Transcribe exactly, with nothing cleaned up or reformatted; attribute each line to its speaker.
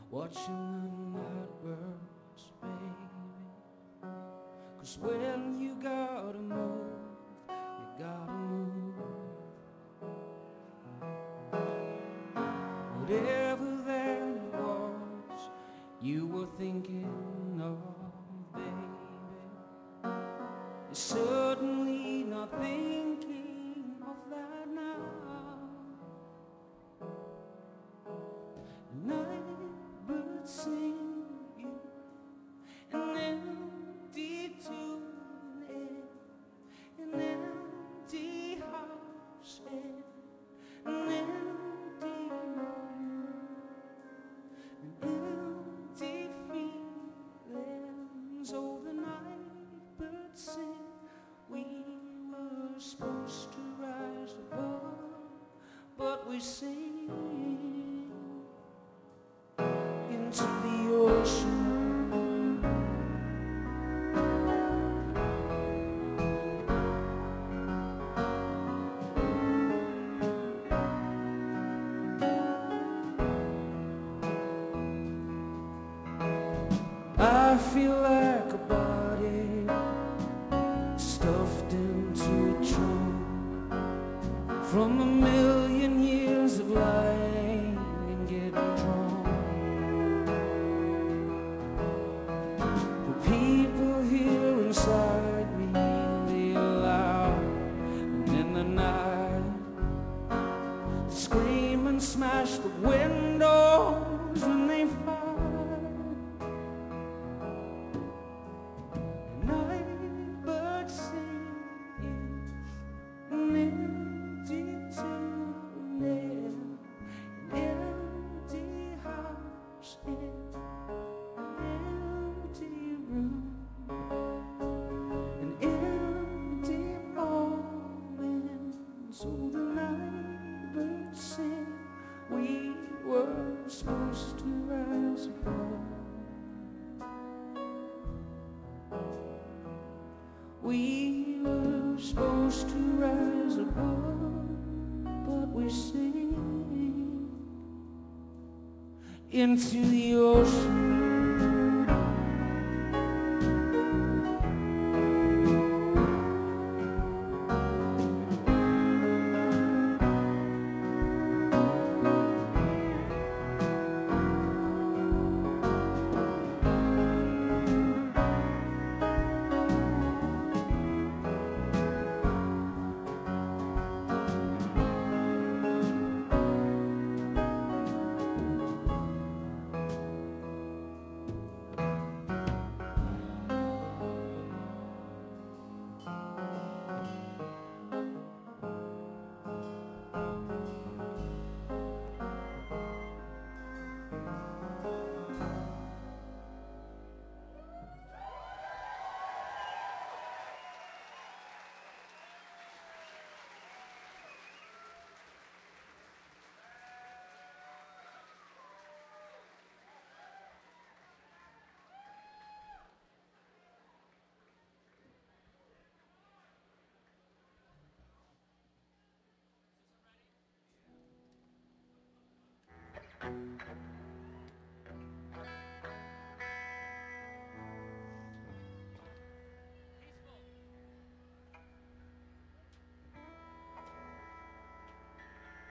Speaker 1: watching the night birds, baby. 'Cause when you gotta move, you gotta move. Whatever that was you were thinking of, baby, you're certainly not thinking of that now. Night birds sing you an empty tune in an empty house in an empty room, an empty feelings. Oh, the night birds sing. We were supposed to rise above, but we sing into the ocean. I feel like a body stuffed into a trunk from a million years of lying and getting drunk. The people here inside me, they loud, and in the night scream and smash the windows when they fight. Night birds sing in an empty tune in an empty house in an empty room, an empty moment. So the night birds sing. We were supposed to rise above. We were supposed to rise above, but we sink into the ocean.